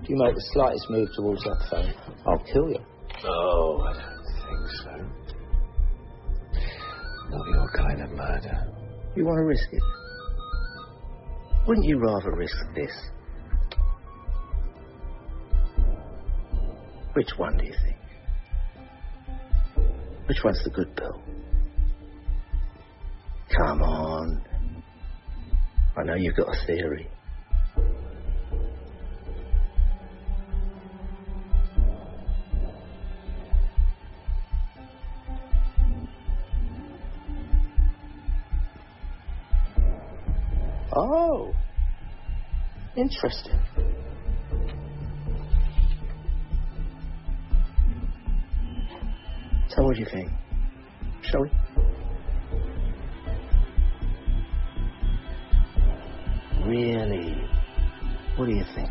If you make the slightest move towards that phone, I'll kill you. Oh, I don't think so. Not your kind of murder. You want to risk it? Wouldn't you rather risk this? Which one do you think? Which one's the good pill? Come on. I know you've got a theory. Oh, interesting. So what do you think? Shall we? Really? What do you think?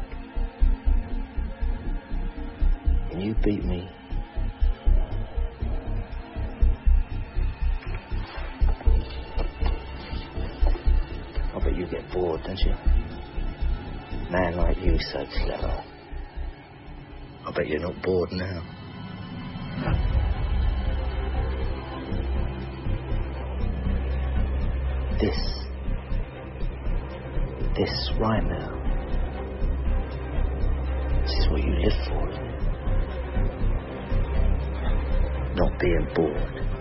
Can you beat me? I bet you get bored, don't you? Man like you, so clever. I bet you're not bored now. This right now. This is what you live for, isn't it? Not being bored.